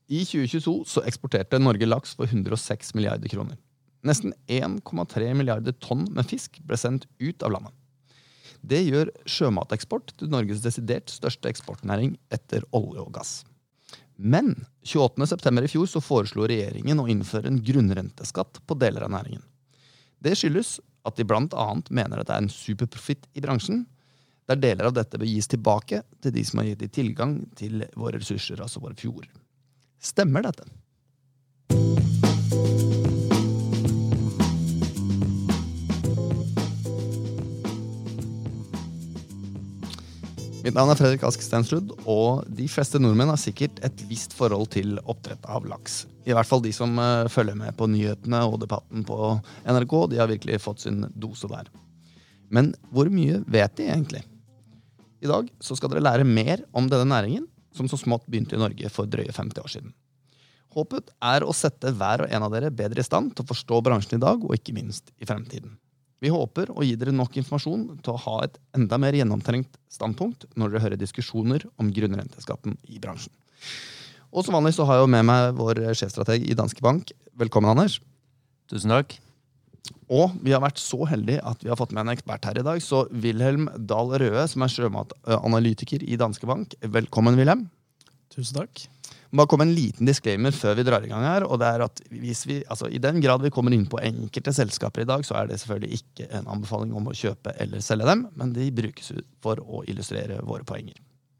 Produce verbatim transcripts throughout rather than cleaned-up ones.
I tjue tjueto så eksporterte Norge laks for hundre og seks milliarder kroner. Nesten en komma tre milliarder tonn med fisk ble sendt ut av landet. Det gjør sjømateksport til Norges desidert største eksportnæring etter olje og gass. Men tjueåttende september i fjor så foreslo regjeringen å innføre en grunnrenteskatt på deler av næringen. Det skyldes at de blant annet mener at det er en superprofitt i bransjen, der deler av dette bør gis tilbake til de som har gitt de tilgang til våre ressurser, altså våre fjorder. Stemmer dette? Mitt navn er Fredrik Ask Stensrud, og de fleste nordmenn har sikkert et visst forhold til oppdrett av laks. I hvert fall de som uh, følger med på nyhetene og debatten på N R K, de har virkelig fått sin dose der. Men hvor mye vet de egentlig? I dag så skal dere lære mer om denne næringen, som så smått begynte i Norge for drøye femti år siden. Håpet er å sette hver og en av dere bedre i stand til å forstå bransjen i dag, og ikke minst i fremtiden. Vi håper å gi dere nok informasjon til å ha et enda mer gjennomtrengt standpunkt når dere hører diskusjoner om grunnrenteskatten i bransjen. Og som vanlig så har jeg jo med meg vår sjefstrateg i Danske Bank. Velkommen, Anders. Tusen takk. Og vi har vært så heldige at vi har fått med en ekspert her i dag, så Wilhelm Dahl Røe, som er sjømatanalytiker i Danske Bank. Velkommen, Wilhelm. Tusen takk. Bare kom en liten disclaimer før vi drar i gang her, og det er at hvis vi, altså i den grad vi kommer inn på enkelte selskaper i dag, så er det selvfølgelig ikke en anbefaling om å kjøpe eller selge dem, men de brukes for å illustrere våre poenger.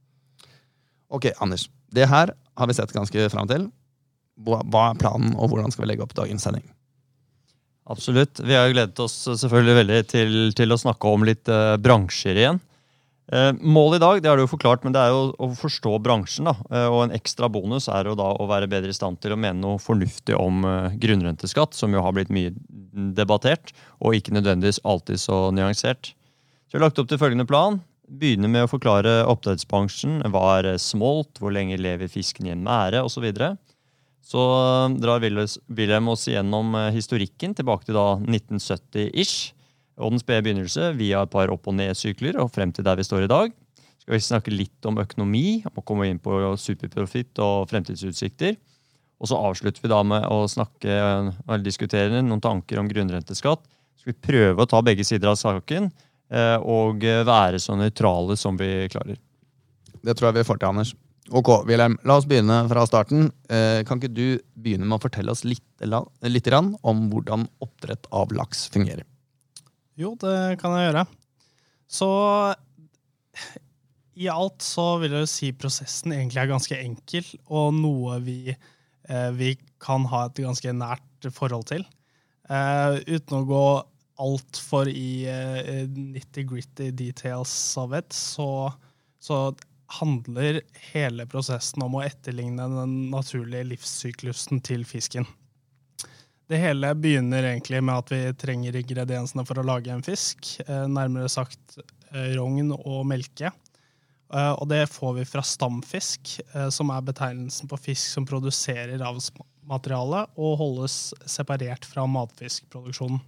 Ok, Anders, det her har vi sett ganske frem til. Hva er planen, og hvordan skal vi legge opp dagens sending? Absolutt. Vi har gledet oss selvfølgelig veldig til, til å snakke om litt eh, bransjer igjen. Eh, målet i dag, det har du jo forklart, men det er jo å forstå bransjen, da. Eh, og en ekstra bonus er jo da å være bedre i stand til å mene noe fornuftig om eh, grunnrenteskatt, som jo har blitt mye debattert, og ikke nødvendigvis alltid så nyansert. Så vi har lagt opp til følgende plan. Begynne med å forklare oppdrettsbransjen. Hva er smolt? Hvor lenge lever fisken i en mære? Og så videre. Så drar Wilhelm oss igjennom historikken tilbake til da nitten sytti-ish, og den spede begynnelse via et par opp- og nedsykler, og frem til der vi står i dag. Skal vi snakke litt om økonomi, og komme inn på superprofitt og fremtidsutsikter. Og så avslutter vi da med å snakke, eller diskutere noen tanker om grunnrenteskatt. Skal vi prøve å ta begge sider av saken, og være så nøytrale som vi klarer. Det tror jeg vi får til, Anders. Ok, Wilhelm, la oss begynne fra starten. Eh, kan ikke du begynne med å fortelle oss litt, litt om hvordan oppdrett av laks fungerer? Jo, det kan jeg gjøre. Så i alt så vil jeg si prosessen egentlig er ganske enkel, og noe vi, eh, vi kan ha et ganske nært forhold til. Eh, uten å gå alt for i eh, nitty-gritty details av det, så, så handler hele prosessen om å etterligne den naturlige livssyklusen til fisken. Det hele begynner egentlig med at vi trenger ingrediensene for å lage en fisk, nærmere sagt rogn og melke. Og det får vi fra stamfisk, som er betegnelsen på fisk som produserer avlsmateriale og holdes separert fra matfiskproduksjonen.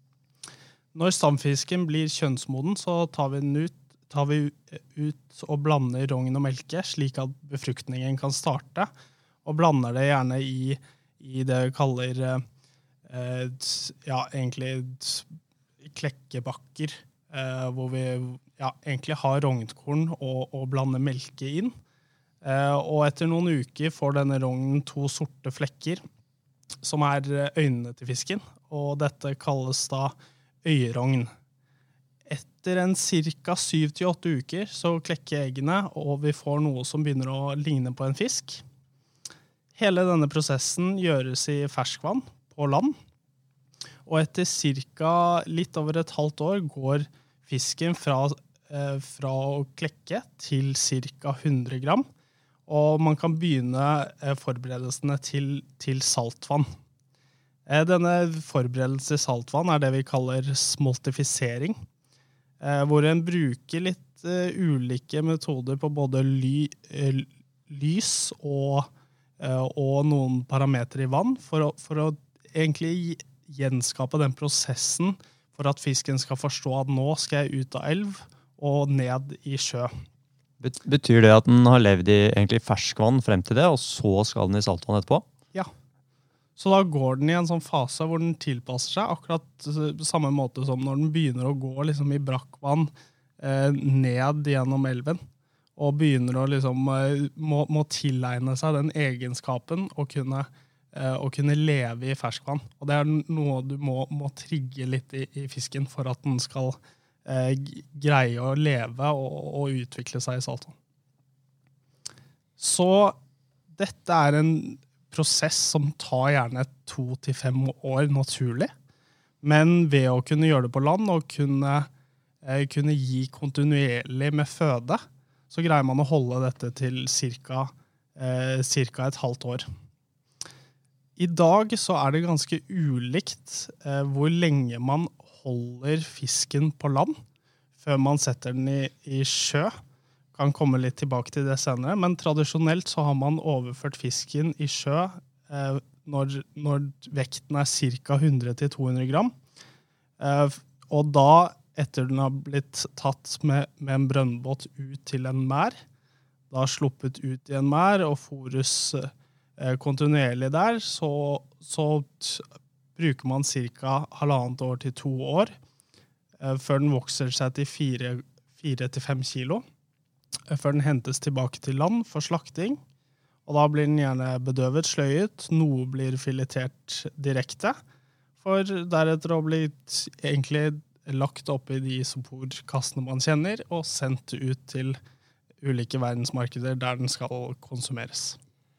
Når stamfisken blir kjønnsmoden, så tar vi den ut tar vi ut og blander rogn og melke, slik at befruktningen kan starte, og blander det gjerne i, i det vi kaller eh, ja, egentlig klekkebakker, eh, hvor vi ja, egentlig har rognkorn og, og blander melke inn. Eh, og etter noen uker får denne rognen to sorte flekker, som er øynene til fisken, og dette kalles da øyrogn. Etter en cirka syv til åtte uker så klekker eggene, og vi får noe som begynner å ligne på en fisk. Hele denne prosessen gjøres i ferskvann på land, og etter cirka litt over et halvt år går fisken fra, eh, fra å klekke til cirka hundre gram, og man kan begynne eh, forberedelsene til, til saltvann. Eh, denne forberedelse i saltvann er det vi kaller smoltifisering, hvor en bruker litt uh, ulike metoder på både ly, uh, lys og, uh, og noen parametre i vann for å, for å egentlig gjenskape den prosessen for at fisken skal forstå at nå skal jeg ut av elv og ned i sjø. Betyr det at den har levd i egentlig ferskvann frem til det, og så skal den i saltvann etterpå? Ja. Så da går den i en sånn fase hvor den tilpasser seg, akkurat på samme måte som når den begynner å gå liksom, i brakkvann eh, ned gjennom elven, og begynner å liksom, eh, må, må tilegne seg den egenskapen å kunne, eh, å kunne leve i ferskvann. Og det er noe du må, må trigge litt i, i fisken for at den skal eh, greie å leve og, og utvikle seg i saltvann. Så dette er en prosess som tar gjerne to til fem år naturlig, men ved å kunne gjøre det på land og kunne, eh, kunne gi kontinuerlig med føde, så greier man å holde dette til cirka, eh, cirka et halvt år. I dag så er det ganske ulikt eh, hvor lenge man holder fisken på land før man setter den i, i sjø. Kan komme litt tilbake til det senere, men tradisjonelt så har man overført fisken i sjø eh, når, når vekten er cirka hundre til to hundre gram. Eh, og da, etter den har blitt tatt med, med en brønnbåt ut til en mær, da sluppet ut i en mær og fôres eh, kontinuerlig der, så, så t- bruker man cirka halvannet år til to år eh, før den vokser seg til fire, fire til fem kilo. Før den hentes tilbake til land for slakting, og da blir den gjerne bedøvet, sløyet, noe blir filetert direkte, for deretter å bli egentlig lagt opp i de isoporkassene man kjenner, og sendt ut til ulike verdensmarkeder der den skal konsumeres.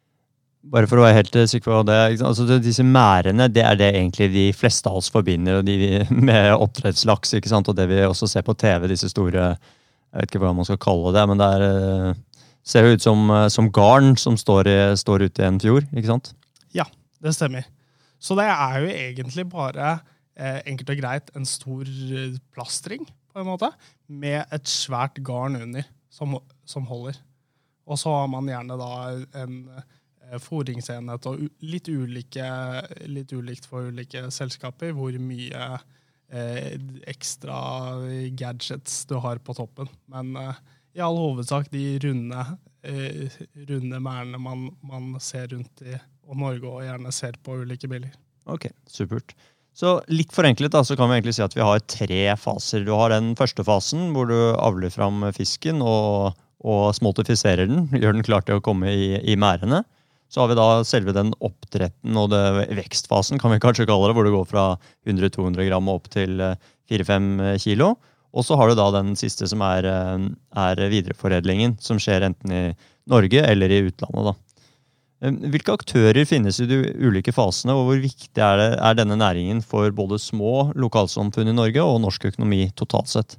Bare for å være helt sikker på det, altså disse mærene, det er det egentlig de fleste av oss forbinder og de vi, med oppdrettslaks, ikke sant? Og det vi også ser på T V, disse store, jeg vet ikke hva man skal kalle det, men det er, ser jo ut som, som garn som står, i, står ute i en fjord, ikke sant? Ja, det stemmer. Så det er jo egentlig bare eh, enkelt og greit en stor plastring, på en måte, med et svært garn under som, som holder. Og så har man gjerne da en fôringsenhet og litt, ulike, litt ulikt for ulike selskaper, hvor mye eh, ekstra gadgets du har på toppen. Men eh, i all hovedsak de runde, eh, runde mærene man, man ser rundt i og Norge og gjerne ser på ulike biler. Ok, supert. Så litt forenklet da, så kan vi egentlig si at vi har tre faser. Du har den første fasen hvor du avler fram fisken og, og smoltifiserer den, gjør den klar til å komme i, i mærene. Så har vi da selve den oppdretten og det, vekstfasen, kan vi kanskje kalle det, hvor det går fra hundre til to hundre gram opp til fire til fem kilo. Og så har du da den siste som er, er videreforedlingen, som skjer enten i Norge eller i utlandet da. Hvilke aktører finnes i de ulike fasene, og hvor viktig er, det, er denne næringen for både små lokalsamfunn i Norge og norsk økonomi totalt sett?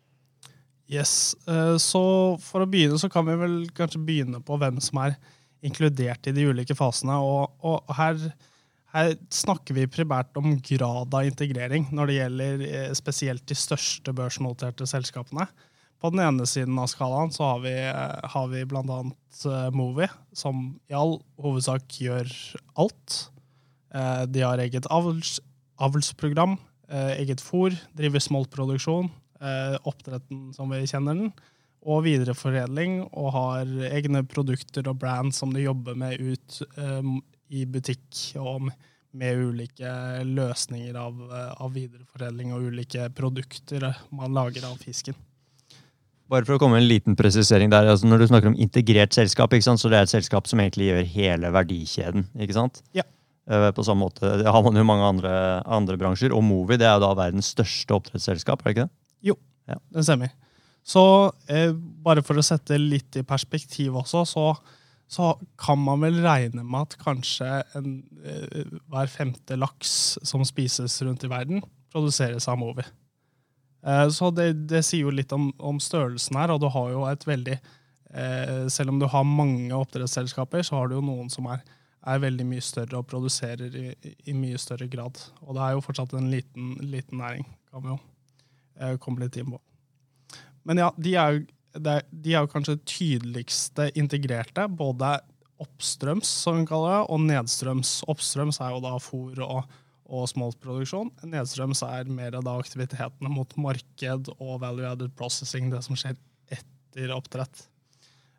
Yes, så for å begynne så kan vi vel kanskje begynne på hvem som er inkludert i de ulike fasene, og, og her, her snakker vi primært om grad av integrering når det gjelder eh, spesielt de største børsnoterte selskapene. På den ene siden av skalaen så har vi, eh, har vi blant annet eh, Movi, som i all hovedsak gjør alt. Eh, de har eget avls, avlsprogram, eh, eget fôr, driver smoltproduksjon, eh, oppdretten som vi kjenner den, og videreforedling, og har egne produkter og brand som de jobber med ut um, i butikk, og med ulike løsninger av, av videreforedling og ulike produkter man lager av fisken. Bare for å komme med en liten presisering der, altså når du snakker om integrert selskap, ikke sant, så det er et selskap som egentlig gjør hele verdikjeden, ikke sant? Ja. På samme måte, det har man jo mange andre, andre bransjer, og Movi, det er jo da verdens største oppdrettsselskap, er det ikke det? Jo, ja. Det stemmer. Så eh, bare for å sette litt i perspektiv også, så, så kan man vel regne med at kanskje en, eh, hver femte laks som spises rundt i verden produseres av Movi. Eh, så det, det sier jo litt om, om størrelsen her, og du har jo et veldig, eh, selv om du har mange oppdrettsselskaper, så har du jo noen som er, er veldig mye større og produserer i, i mye større grad. Og det er jo fortsatt en liten, liten næring, kan vi jo eh, komme litt inn på. Men ja, de er, de er jo kanskje tydeligste integrerte, både oppstrøms, som vi kaller det, og nedstrøms. Oppstrøms er jo da fôr og, og smoltproduksjon. Nedstrøms er mer da aktivitetene mot marked og value-added processing, det som skjer etter oppdrett.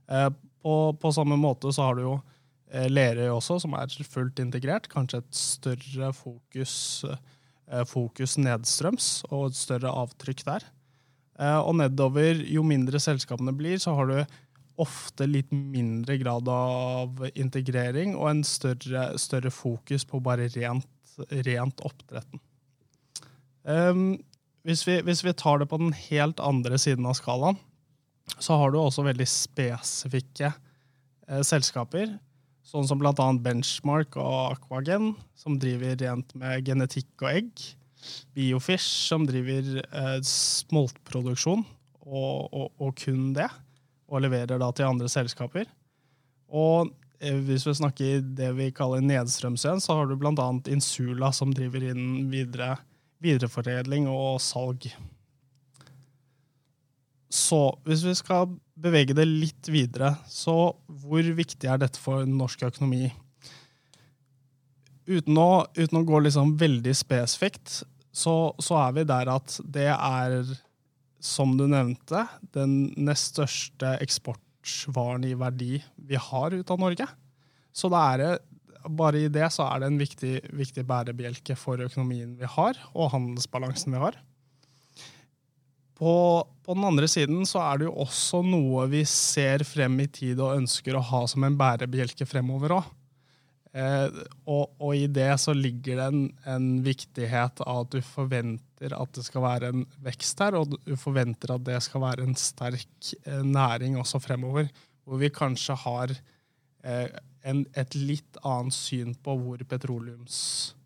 Eh, på, på samme måte så har du jo eh, Lerøy også, som er fullt integrert, kanskje et større fokus, eh, fokus nedstrøms og et større avtrykk der. Eh, og nedover, jo mindre selskapene blir, så har du ofte litt mindre grad av integrering og en større, større fokus på bare rent, rent oppdretten. Um, hvis, vi, hvis vi tar det på den helt andre siden av skalaen, så har du også veldig spesifikke eh, selskaper, sånn som blant annet Benchmark og Aquagen, som driver rent med genetikk og egg, Biofish, som driver eh, smoltproduksjon, og, og, og kun det, og leverer da til andre selskaper. Og eh, hvis vi snakker det vi kaller nedstrømsøen, så har du blant annet Insula, som driver inn videre, videreforedling og salg. Så hvis vi skal bevege det litt videre, så hvor viktig er dette for norsk økonomi? Uten å, uten å gå liksom veldig spesifikt, så, så er vi der at det er, som du nevnte, den nest største eksportvaren i verdi vi har ut av Norge. Så det er, bare i det så er det en viktig, viktig bærebjelke for økonomien vi har, og handelsbalansen vi har. På, på den andre siden så er det jo også noe vi ser frem i tid og ønsker å ha som en bærebjelke fremover også. Eh, og, og i det så ligger det en, en viktighet av at du forventer at det skal være en vekst her, og du forventer at det skal være en sterk eh, næring også fremover, hvor vi kanskje har eh, en, et litt annet syn på hvor petroleums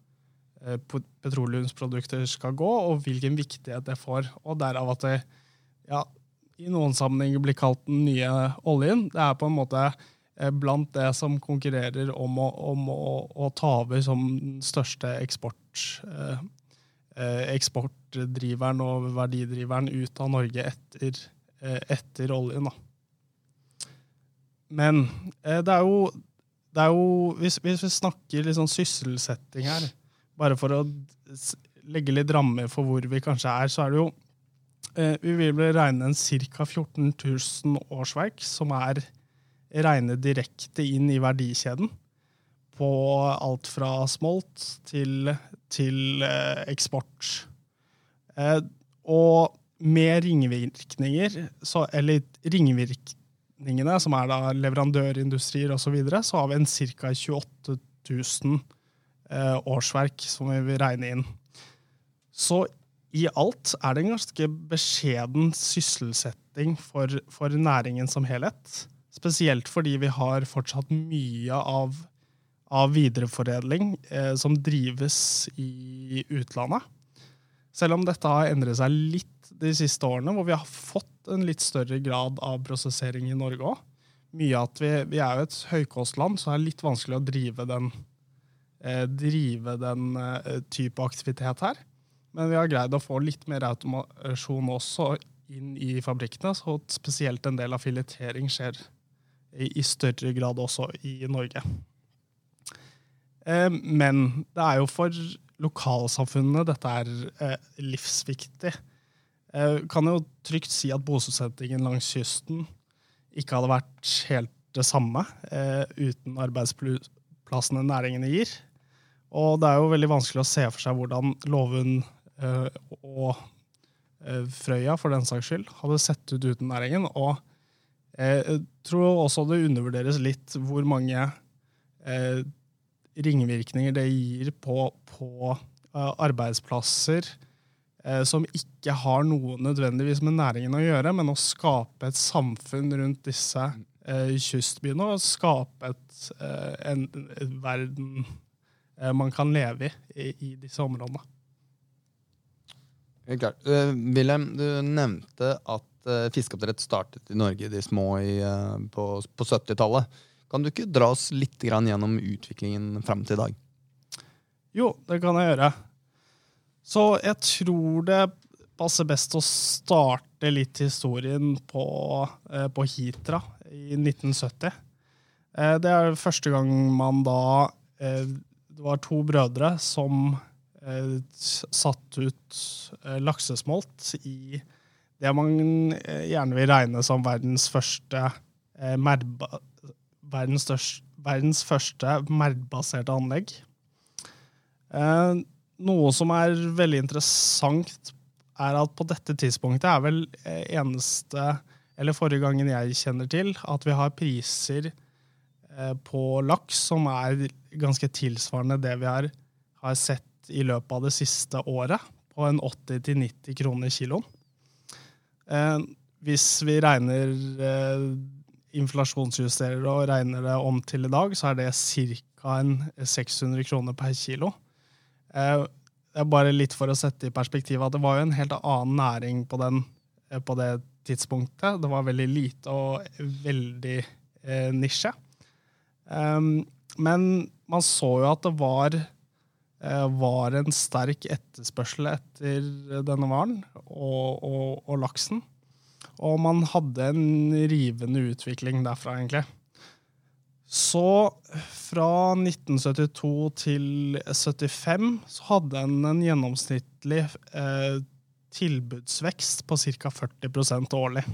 petroleumsprodukter skal gå, og hvilken viktighet det får. Og derav at det ja, i noen sammenhenger blir kalt den nye oljen. Det er på en måte blant det som konkurrerer om å, om å, å ta over som den største eksport, eh, eksportdriveren og verdidriveren ut av Norge etter, eh, etter oljen. Da. Men eh, det er jo, det er jo hvis, hvis vi snakker litt sånn sysselsetting her, bare for å legge litt rammer for hvor vi kanskje er, så er det jo, eh, vi vil regne en cirka fjorten tusen årsverk, som er regnet direkte inn i verdikjeden, på alt fra smolt til, til eh, eksport. Eh, og med ringvirkninger, så, eller ringvirkningene, som er da leverandørindustrier og så videre, så har vi en cirka tjueåtte tusen årsverk som vi vil regne inn. Så i alt er det en ganske beskjeden sysselsetting for, for næringen som helhet. Spesielt fordi vi har fortsatt mye av, av videreforedling eh, som drives i utlandet. Selv om dette har endret seg litt de siste årene, hvor vi har fått en litt større grad av prosessering i Norge også. Mye at vi, vi er jo et høykostland, så er det litt vanskelig å drive den drive den type aktivitet her. Men vi har greid å få litt mer automasjon også inn i fabrikkene, så spesielt en del av filetering skjer i, i større grad også i Norge. Men det er jo for lokalsamfunnene dette er livsviktig. Jeg kan jo trygt si at bosettingen langs kysten ikke hadde vært helt det samme uten arbeidsplassene næringene gir. Og det er jo veldig vanskelig å se for seg hvordan Lovund øh, og øh, Frøya, for den saks skyld, hadde sett ut uten næringen. Og øh, jeg tror også det undervurderes litt hvor mange øh, ringvirkninger det gir på, på øh, arbeidsplasser øh, som ikke har noe nødvendigvis med næringen å gjøre, men å skape et samfunn rundt disse øh, kystbyene, og skape et, øh, en, en verden man kan leve i, i disse områdene. Helt klart. Uh, Wilhelm, du nevnte at uh, fiskeoppdrett startet i Norge de små i, uh, på, på syttitallet. Kan du ikke dra oss litt grann gjennom utviklingen frem til i dag? Jo, det kan jeg gjøre. Så jeg tror det passer best å starte litt historien på, uh, på Hitra i nitten sytti. Uh, det er første gang man da uh, det var to brødre som eh, satt ut eh, laksesmolt i det man eh, gjerne vil regne som verdens første eh, merba, verdens, største, verdens første merdbaserte anlegg. Eh, noe som er veldig interessant er at på dette tidspunktet er vel eneste, eller forrige gangen jeg kjenner til, at vi har priser eh, på laks som er ganske tilsvarende det vi har, har sett i løpet av det siste året, på en åtti til nitti kroner kiloen. Eh, hvis vi regner eh, inflasjonsjusterer og regner det om til i dag, så er det cirka en seks hundre kroner per kilo. Eh, det er bare litt for å sette i perspektiv at det var jo en helt annen næring på, den, eh, på det tidspunktet. Det var veldig lite og veldig eh, nisje. Eh, men man så jo at det var var en sterk etterspørsel etter denne varen og, og, og laksen. Og man hadde en rivende utvikling derfra, egentlig. Så fra nitten syttito til syttifem så hadde den en gjennomsnittlig eh, tilbudsvekst på cirka førti prosent årlig.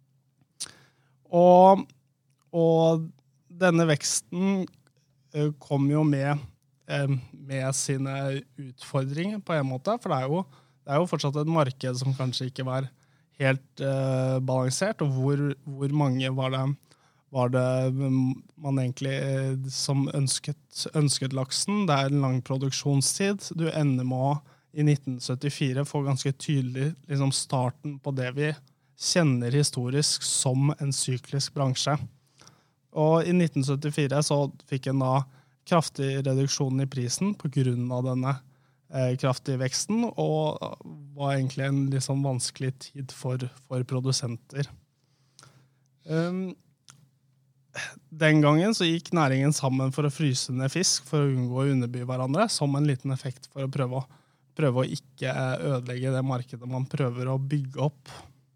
Og, og denne veksten eh, kom jo med med sine utfordringer på en måte, for det er jo, det er jo fortsatt et marked som kanskje ikke var helt uh, balansert, og hvor, hvor mange var det, var det man egentlig uh, som ønsket, ønsket laksen. Det er en lang produksjonstid. Du ender med å i nitten syttifire få ganske tydelig liksom, starten på det vi kjenner historisk som en syklisk bransje. Og i nitten syttifire så fikk en da kraftig reduksjon i prisen på grunn av denne eh, kraftige veksten, og var egentlig en liksom vanskelig tid for, for produsenter. Um, den gangen så gikk næringen sammen for å fryse ned fisk for å unngå å underby hverandre, som en liten effekt for å prøve å, prøve å ikke ødelegge det markedet man prøver å bygge opp.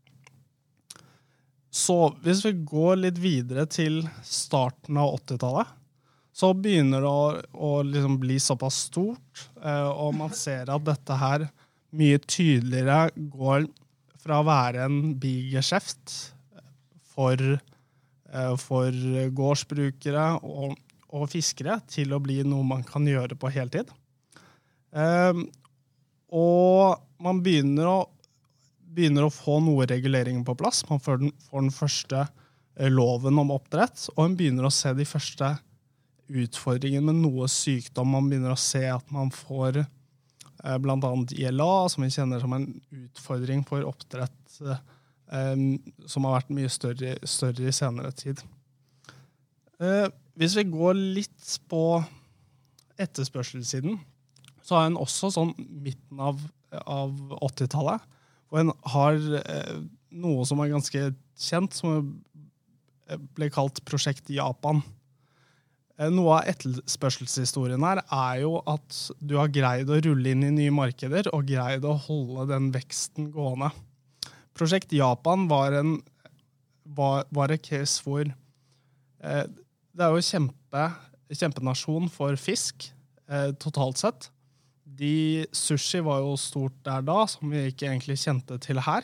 Så hvis vi går litt videre til starten av åttitallet, så begynner det å, å liksom bli såpass stort, eh, og man ser at dette her mye tydeligere går fra å være en bigeskjeft for, eh, for gårdsbrukere og, og fiskere til å bli noe man kan gjøre på heltid. Eh, og man begynner å, begynner å få noe regulering på plass. Man får den, får den første eh, loven om oppdrett, og man begynner å se de første utfordringen med noe sykdom. Man begynner å se at man får eh, blant annet I L A, som vi kjenner som en utfordring for oppdrett, eh, som har vært mye større, større I senere tid. Eh, hvis vi går litt på etterspørselssiden, så har en også sånn midten av, av åttitallet, hvor en har eh, noe som er ganske kjent, som ble kalt Prosjekt Japan. Noe av etterspørselshistorien her er jo at du har greid å rulle inn I nye markeder og greid å holde den veksten gående. Prosjekt Japan var en, var, var et case hvor eh, det er jo kjempe, kjempenasjon for fisk eh, totalt sett. De sushi var jo stort der da, som vi ikke egentlig kjente til her.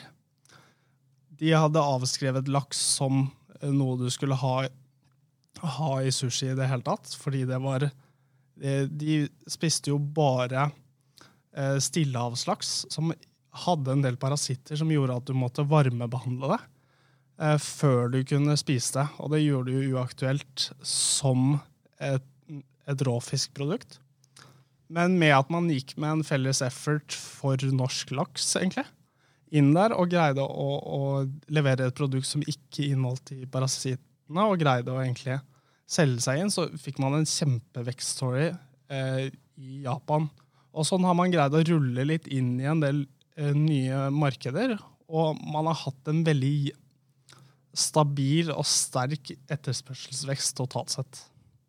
De hadde avskrevet laks som eh, noe du skulle ha ha I sushi I det hele tatt, fordi det var, de spiste jo bare stillehavslaks som hadde en del parasitter som gjorde at du måtte varmebehandle det før du kunne spise det, og det gjorde det jo uaktuelt som et, et råfiskprodukt. Men med at man gikk med en felles effort for norsk laks, egentlig, inn der og greide å, å levere et produkt som ikke inneholdt I parasitter, og greide å egentlig selge seg inn, så fikk man en kjempevekststory eh, I Japan. Og sånn har man greid å rulle litt inn I en del eh, nye markeder, og man har hatt en veldig stabil og sterk etterspørselsvekst totalt sett.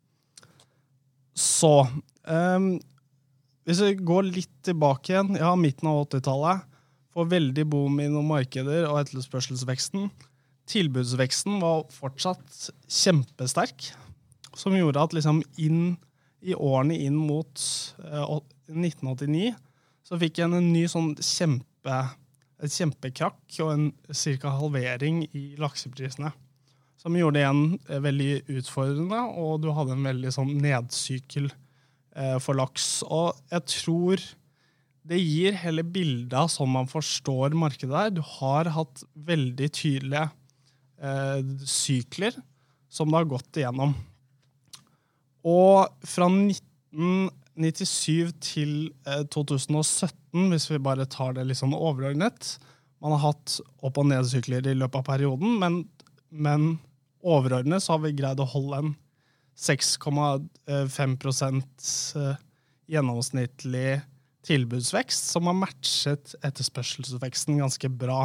Så, eh, hvis vi går litt tilbake igjen, ja, midten av åttitallet, får veldig boom I noen markeder og etterspørselsveksten, tilbudsveksten var fortsatt kjempesterk, som gjorde at liksom inn I årene inn mot uh, nitten åttini, så fikk en en ny sånn kjempe, et kjempekrakk og en cirka halvering I lakseprisene. som gjorde det igjen veldig utfordrende, og du hadde en veldig sånn nedsykel eh, for laks. Og jeg tror det gir hele bildet av sånn man forstår markedet der. Du har hatt veldig tydelige eh, sykler som det har gått igjennom. Og fra nitten nittisyv til eh, to tusen og sytten, hvis vi bare tar det litt sånn overordnet, man har hatt opp- og nedsykler i løpet av perioden, men, men overordnet så har vi greid å holde en seks komma fem prosent gjennomsnittlig tilbudsvekst, som har matchet etterspørselsveksten ganske bra.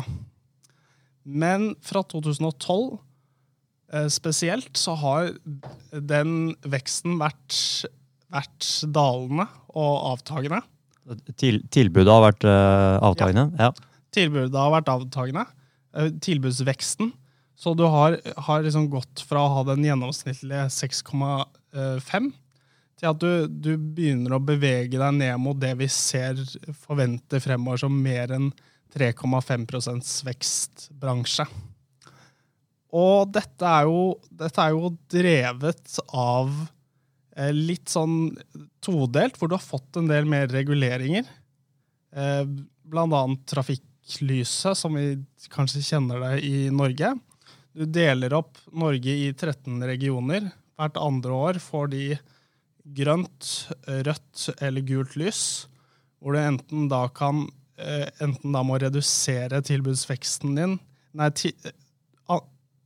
Men fra to tusen og tolv spesielt så har den veksten vært, vært dalende og avtagende. Til, tilbudet har vært uh, avtagende? Ja. ja. Tilbudet har vært avtagende. Tilbudsveksten. Så du har, har liksom gått fra å ha den gjennomsnittlige seks komma fem til at du, du begynner å bevege deg ned mot det vi ser forventer fremover som mer enn tre komma fem prosent vekstbransje. Og dette er jo, dette er jo drevet av eh, litt sånn todelt, hvor du har fått en del mer reguleringer. Eh, blant annet trafikklyset, som vi kanskje kjenner det i Norge. Du deler opp Norge i tretten regioner. Hvert andre år får de grønt, rødt eller gult lys, hvor du enten da kan eh, enten da må redusere tilbudsveksten din, nei, ti, a,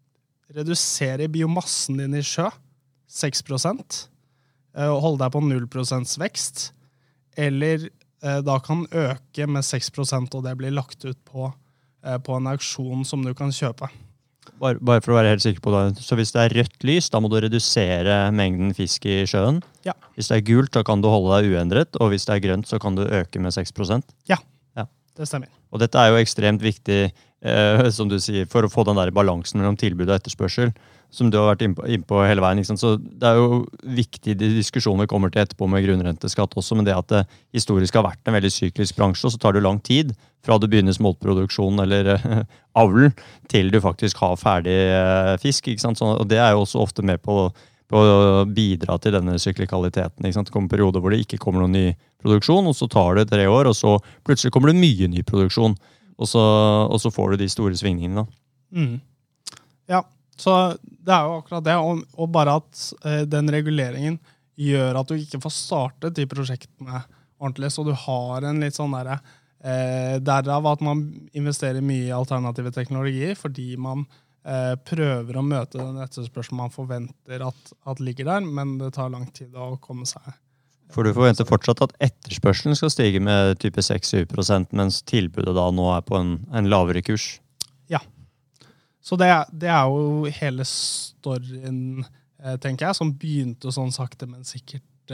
redusere biomassen din i sjø, seks prosent, eh, og holde deg på null prosent vekst, eller eh, da kan øke med seks prosent, og det blir lagt ut på, eh, på en auksjon som du kan kjøpe. Bare, bare for å være helt sikker på det. Så hvis det er rødt lys, da må du redusere mengden fisk i sjøen. Ja. Hvis det er gult, da kan du holde deg uendret, og hvis det er grønt, så kan du øke med seks prosent. Ja, ja. Det stemmer. Og dette er jo ekstremt viktig, eh, som du sier, for å få den der balansen mellom tilbud og etterspørsel, som du har vært innpå, innpå hele veien. Ikke sant? Så det er jo viktig, de diskusjonene vi kommer til etterpå med grunnrenteskatt også, men det at det historisk har vært en veldig syklisk bransje, og så tar det lang tid fra du begynner småproduksjon eller uh, avl, til du faktisk har ferdig uh, fisk. Ikke sant? Så, og det er jo også ofte med på, på å bidra til denne syklikaliteten. Ikke sant? Det kommer perioder hvor det ikke kommer noen ny produksjon, og så tar det tre år, og så plutselig kommer det mye ny produksjon, og så, og så får du de store svingningene. Mm. Ja, så det er jo akkurat det, og, og bare at eh, den reguleringen gjør at du ikke får startet de prosjektene ordentlig, så du har en litt sånn der, eh, derav at man investerer mye i alternative teknologier, fordi man eh, prøver å møte den etterspørselen man forventer at, at ligger der, men det tar lang tid å komme seg. For du forventer fortsatt at etterspørselen skal stige med type seks til syv prosent, mens tilbudet da nå er på en, en lavere kurs? Ja. Så det, det er jo hele storyen, eh, tenker jeg, som begynte sånn sakte, men sikkert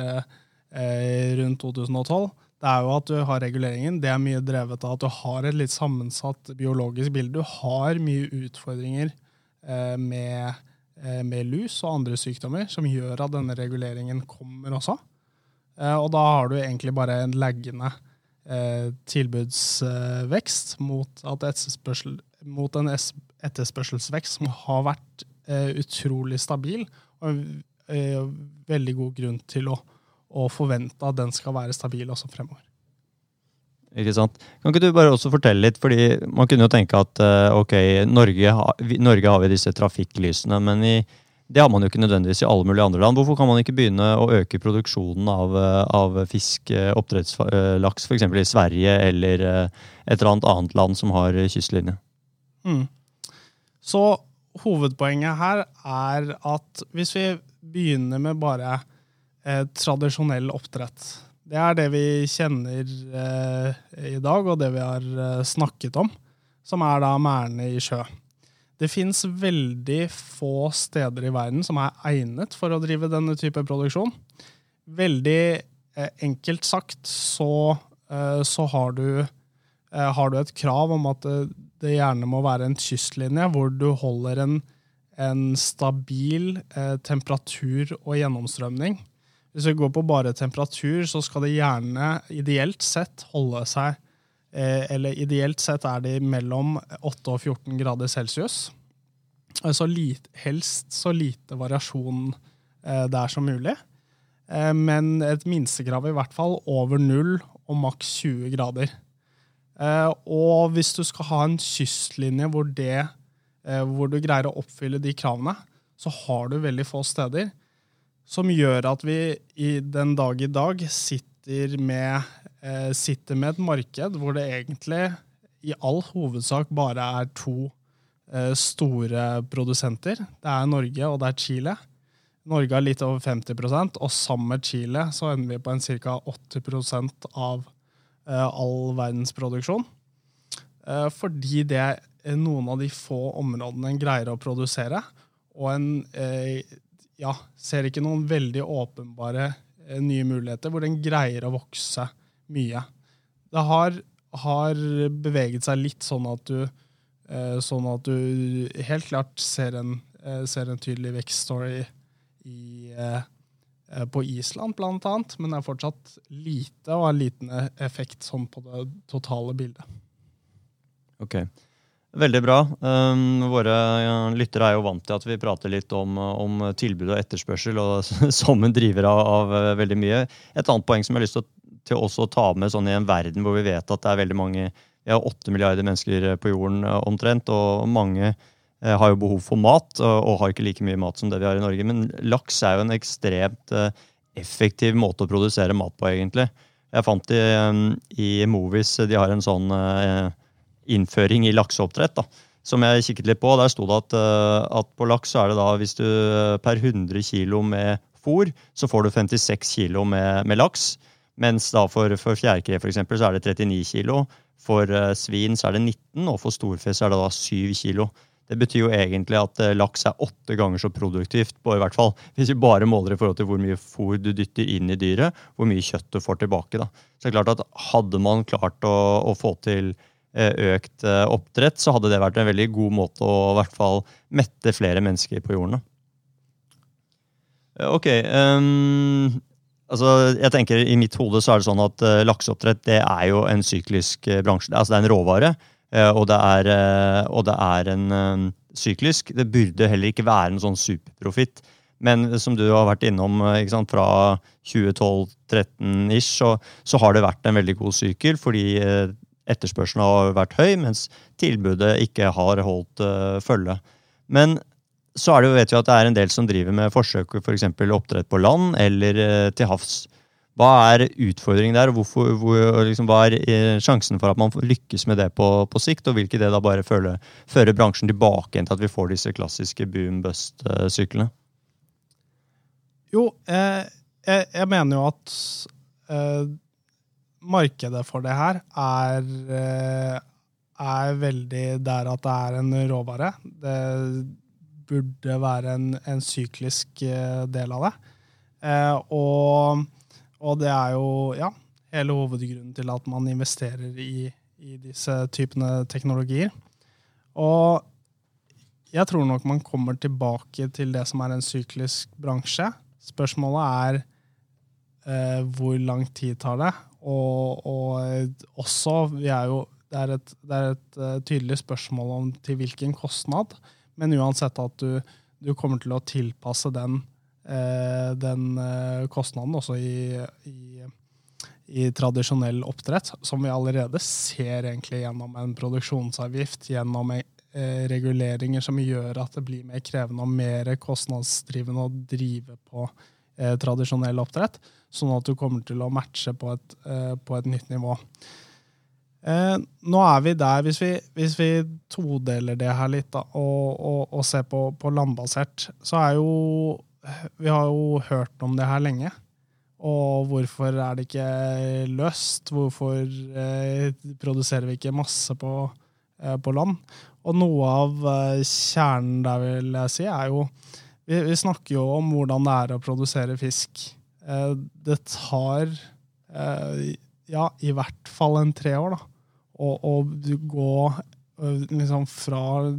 eh, rundt to tusen og tolv. Det er jo at du har reguleringen. Det er mye drevet av at du har et litt sammensatt biologisk bilde. Du har mye utfordringer eh, med, eh, med lus og andre sykdommer som gjør at denne reguleringen kommer også. Eh, og da har du egentlig bare en laggende eh, tilbudsvekst mot, at etterspørsel, mot en etterspørselsvekst som har vært eh, utrolig stabil, og eh, veldig god grunn til å, å forvente at den skal være stabil også fremover. Ikke sant? Kan ikke du bare også fortelle litt, fordi man kunne jo tenke at uh, ok, Norge har, vi, Norge har vi disse trafikklysene, men i, det har man jo ikke nødvendigvis i alle mulige andre land. Hvorfor kan man ikke begynne å øke produksjonen av, av fisk, oppdrettslaks, for eksempel i Sverige eller et eller annet annet land som har kystlinje? Mm. Så hovedpoenget her er at hvis vi begynner med bare eh, tradisjonell oppdrett, det er det vi kjenner eh, i dag, og det vi har eh, snakket om, som er da merdene i sjø. Det finnes veldig få steder i verden som er egnet for å drive denne type produksjon. Veldig eh, enkelt sagt så, eh, så har du, eh, har du et krav om at eh, det gjerne må være en kystlinje hvor du holder en, en stabil eh, temperatur og gjennomstrømning. Hvis vi går på bare temperatur, så skal det gjerne ideelt sett holde seg, eh, eller ideelt sett er det mellom åtte og fjorten grader Celsius. så lite, helst så lite variasjon eh, der som mulig. Eh, men et minstekrav i hvert fall over null og maks tjue grader. Eh, og hvis du skal ha en kystlinje hvor, det, eh, hvor du greier å oppfylle de kravene, så har du veldig få steder, som gjør at vi i den dag i dag sitter med, eh, sitter med et marked hvor det egentlig i all hovedsak bare er to eh, store produsenter. Det er Norge og det er Chile. Norge har litt over femti prosent, og sammen med Chile så ender vi på en cirka åtti prosent av eh, all verdensproduksjon. Eh, fordi det er noen av de få områdene en greier å produsere, og en eh, ja, ser ikke noen veldig åpenbare eh, nye muligheter hvor den greier å vokse mye. Det har har beveget seg litt sånn at du, eh, sånn at du helt klart ser en, eh, ser en tydelig vekststory i, eh, på Island blant annet, men det er fortsatt lite og har liten effekt sånn på det totale bildet. Ok, veldig bra. Um, våre ja, lyttere er jo vant til at vi prater litt om, om tilbud og etterspørsel, og som en driver av, av veldig mye. Et annet poeng som jeg har lyst til å til også å ta med sånn i en verden hvor vi vet at det er veldig mange, vi har åtte milliarder mennesker på jorden omtrent, og mange eh, har jo behov for mat, og, og har ikke like mye mat som det vi har i Norge. Men laks er jo en ekstremt eh, effektiv måte å produsere mat på, egentlig. Jeg fant i, i Movies, de har en sånn eh, innføring i lakseoppdrett, da, som jeg kikket litt på. Der stod det at, at på laks så er det da, hvis du per hundre kilo med fôr, så får du femtiseks kilo med, med laks. Mens da for, for fjærkre for eksempel så er det trettini kilo, for uh, svin så er det nitten, og for storfe så er det da syv kilo. Det betyr jo egentlig at uh, laks er åtte ganger så produktivt, på i hvert fall, hvis vi bare måler i forhold til hvor mye fôr du dytter inn i dyret, hvor mye kjøtt du får tilbake da. Så det er klart at hadde man klart å, å få til uh, økt uh, oppdrett, så hadde det vært en veldig god måte å i hvert fall mette flere mennesker på jorden. Uh, ok, um Altså, jeg tenker I mitt hode så er det sånn at uh, lakseoppdrett det er jo en syklisk uh, bransje. Altså det er en råvare, uh, og, det er, uh, og det er en uh, syklisk. Det burde heller ikke være en sånn superprofitt. Men som du har vært innom uh, ikke sant, fra tjue tolv tretten-ish, så, så har det vært en veldig god sykkel, fordi uh, etterspørselen har vært høy, mens tilbudet ikke har holdt uh, følge. Men så er det jo, vet vi at det er en del som driver med forsøk, for eksempel oppdrett på land eller eh, til havs. Hva er utfordringen der, og hvorfor, hvor, liksom, hva er eh, sjansen for at man lykkes med det på, på sikt, og vil ikke det da bare føle, føre bransjen tilbake til at vi får disse klassiske boom-bust-syklene? Jo, eh, jeg, jeg mener jo at eh, markedet for det her er, eh, er veldig der at det er en råvare. Det burde være en, en syklisk uh, del av det. Uh, og, og det er jo ja, hele hovedgrunnen til at man investerer i, i disse typene teknologier. Og jeg tror nok man kommer tilbake til det som er en syklisk bransje. Spørsmålet er uh, hvor lang tid tar det, og, og også, vi er jo, det er et, det er et uh, tydelig spørsmål om til hvilken kostnad, men uansett at du, du kommer til å tilpasse den, eh, den eh, kostnaden også i, i, i tradisjonell oppdrett, som vi allerede ser egentlig gjennom en produksjonsavgift, gjennom eh, reguleringer som gjør at det blir mer krevende og mer kostnadsdrivende å drive på eh, tradisjonell oppdrett, sånn at du kommer til å matche på et, eh, på et nytt nivå. Eh, nå er vi der, hvis vi, hvis vi todeler det her litt da, og, og, og ser på, på landbasert, så er jo, vi har jo hørt om det her lenge, og hvorfor er det ikke løst, hvorfor eh, produserer vi ikke masse på, eh, på land, og noe av eh, kjernen der vil jeg si er jo, vi, vi snakker jo om hvordan det er å produsere fisk. Eh, det tar eh, ja, i hvert fall en tre år da, Og, og du går liksom fra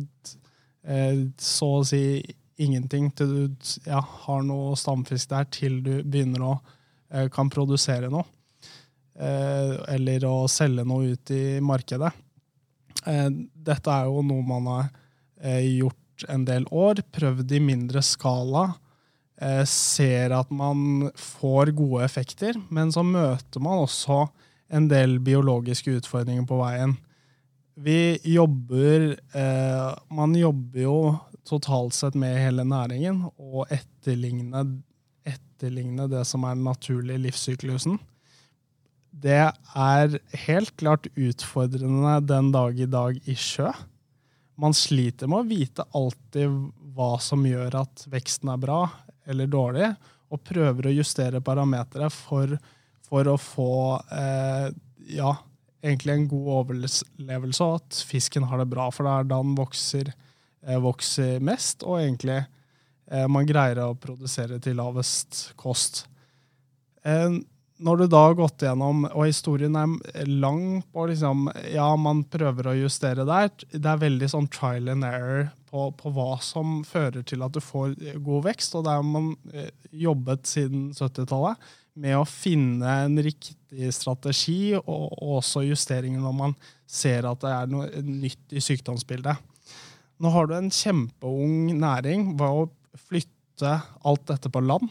eh, så å si ingenting til du ja, har noe stamfisk der til du begynner å eh, kan produsere noe eh, eller å selge noe ut i markedet. Eh, dette er jo noe man har eh, gjort gjort en del år, prøvd i mindre skala, eh, ser at man får gode effekter, men så møter man også en del biologiske utfordringer på veien. Vi jobber, eh, man jobber jo totalt sett med hele næringen og etterligne, etterligne det som er den naturlige livssyklusen. Det er helt klart utfordrende den dag i dag i sjø. Man sliter med å vite alltid hva som gjør at veksten er bra eller dårlig, og prøver å justere parametere for, for å få eh, ja, egentlig en god overlevelse, og at fisken har det bra, for det er da den vokser, eh, vokser mest, og egentlig eh, man greier å produsere til lavest kost. Eh, Når du da har gått gjennom, og historien er lang på liksom, ja, man prøver å justere der, det er veldig sånn trial and error på, på hva som fører til at du får god vekst, og der har man jobbet siden syttitallet med å finne en riktig strategi, og, og også justeringer når man ser at det er noe nytt i sykdomsbildet. Nå har du en kjempeung næring ved å flytte alt dette på land.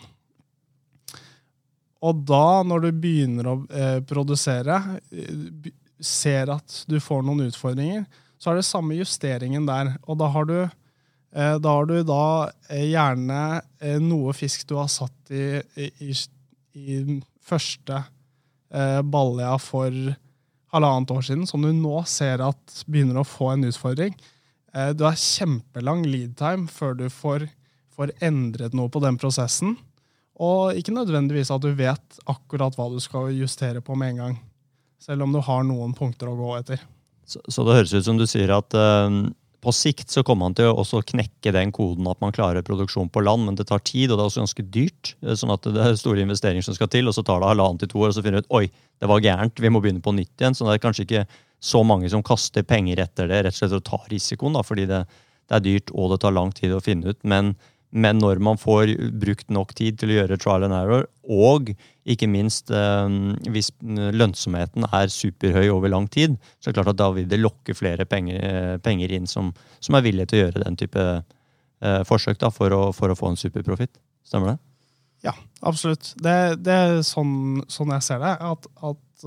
Og da, når du begynner å eh, produsere, eh, ser at du får noen utfordringer, så er det samme justeringen der. Og da har du eh, da, har du da eh, gjerne eh, noe fisk du har satt i, i, i første eh, balja for halvannet år siden, som du nå ser at begynner å få en utfordring. Eh, du har kjempelang lead time før du får, får endret noe på den prosessen. Og ikke nødvendigvis at du vet akkurat hva du skal justere på med en gang, selv om du har noen punkter å gå etter. Så, så det høres ut som du sier at uh, på sikt så kommer man til å også knekke den koden at man klarer produksjon på land, men det tar tid, og det er også ganske dyrt, sånn at det er store investeringer som skal til, og så tar det halvannet til to år, og så finner du ut, oi, det var gærent, vi må begynne på nytt igjen, så det er kanskje ikke så mange som kaster penger etter det, rett og slett å ta risikoen, da, fordi det, det er dyrt, og det tar lang tid å finne ut, men Men når man får brukt nok tid til å gjøre trial and error, og ikke minst eh, hvis lønnsomheten er superhøy over lang tid, så er det klart at da vil det lokke flere penger, penger inn som, som er villige til å gjøre den type eh, forsøk da, for, å, for å få en superprofitt. Stemmer det? Ja, absolutt. Det, det er sånn, sånn jeg ser det, at, at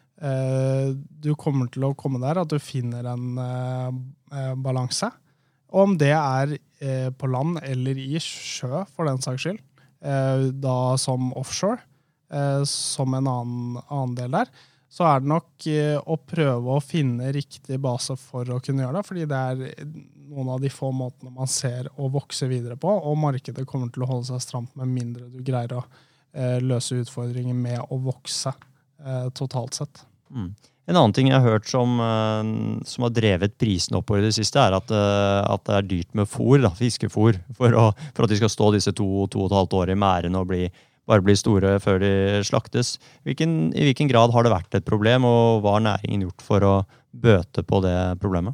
eh, du kommer til å komme der, at du finner en eh, balanse. Og om det er eh, på land eller i sjø, for den saks skyld, eh, da som offshore, eh, som en annen, annen del der, så er det nok eh, å prøve å finne riktig base for å kunne gjøre det, fordi det er noen av de få måtene man ser å vokse videre på, og markedet kommer til å holde seg stramt med mindre du greier å eh, løse utfordringer med å vokse eh, totalt sett. Mm. En annen ting jeg har hørt som, som har drevet prisen oppover i det siste, er at, at det er dyrt med fôr, da, fiskefôr, for, å, for at de skal stå disse to, to og et halvt år i mæren og bli, bare bli store før de slaktes. Hvilken, I hvilken grad har det vært et problem, og hva har næringen gjort for å bøte på det problemet?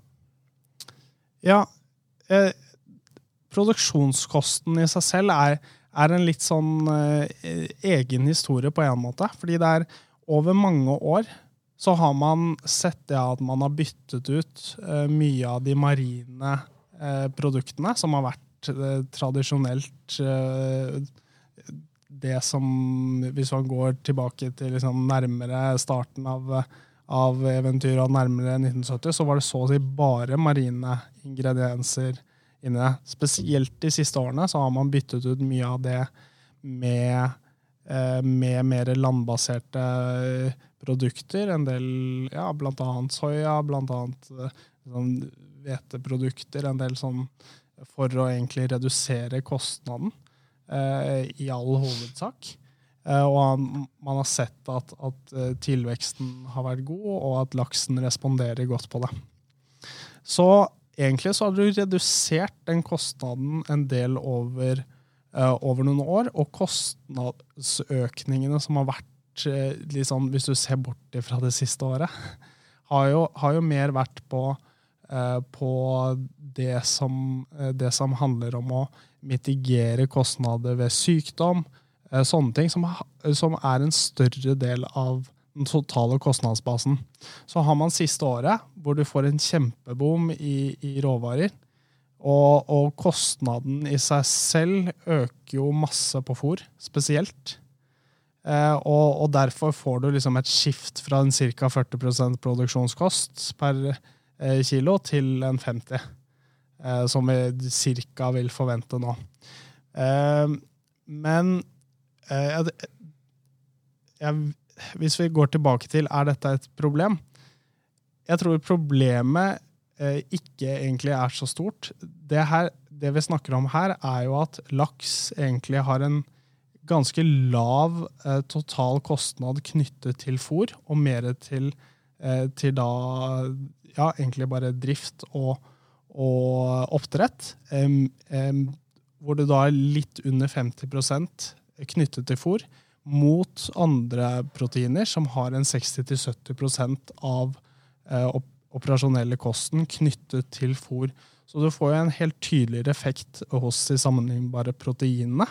Ja, eh, produksjonskosten i seg selv er, er en litt sånn eh, egen historie på en måte, fordi det er over mange år så har man sett det at man har byttet ut eh, mye av de marine eh, produktene, som har vært eh, tradisjonelt eh, det som, hvis man går tilbake til liksom, nærmere starten av, av eventyret og nærmere nitten sytti, så var det så å si bare marine ingredienser inne. Spesielt de siste årene så har man byttet ut mye av det med, eh, med mer landbaserte produkter, en del, ja, blant annet soja, blant annet sånn, hveteprodukter, en del sånn, for å egentlig redusere kostnaden eh, i all hovedsak. Eh, og man har sett at, at tilveksten har vært god, og at laksen responderer godt på det. Så egentlig så har du redusert den kostnaden en del over, eh, over noen år, og kostnadsøkningene som har vært liksom, hvis du ser bort fra det siste året, har jo, har jo mer vært på, eh, på det, som, det som handler om å mitigere kostnader ved sykdom, eh, sånne ting som, som er en større del av den totale kostnadsbasen. Så har man siste året, hvor du får en kjempeboom i, i råvarer, Og, og kostnaden i seg selv øker jo masse på fôr, spesielt. Eh, og, og derfor får du liksom et skift fra en cirka førti prosent produksjonskost per eh, kilo til en femti, eh, som vi cirka vil forvente nå. Eh, men eh, jeg, jeg, hvis vi går tilbake til, er dette et problem? Jeg tror problemet eh, ikke egentlig er så stort. Det, her, det vi snakker om her er jo at laks egentlig har en ganske lav eh, total kostnad knyttet til fôr, og mer til, eh, til da, ja, egentlig bare drift og, og oppdrett, eh, eh, hvor det da er litt under femti prosent knyttet til fôr, mot andre proteiner som har en seksti til sytti prosent av eh, op- operasjonelle kosten knyttet til fôr. Så du får jo en helt tydeligere effekt hos de sammenlignbare proteinene.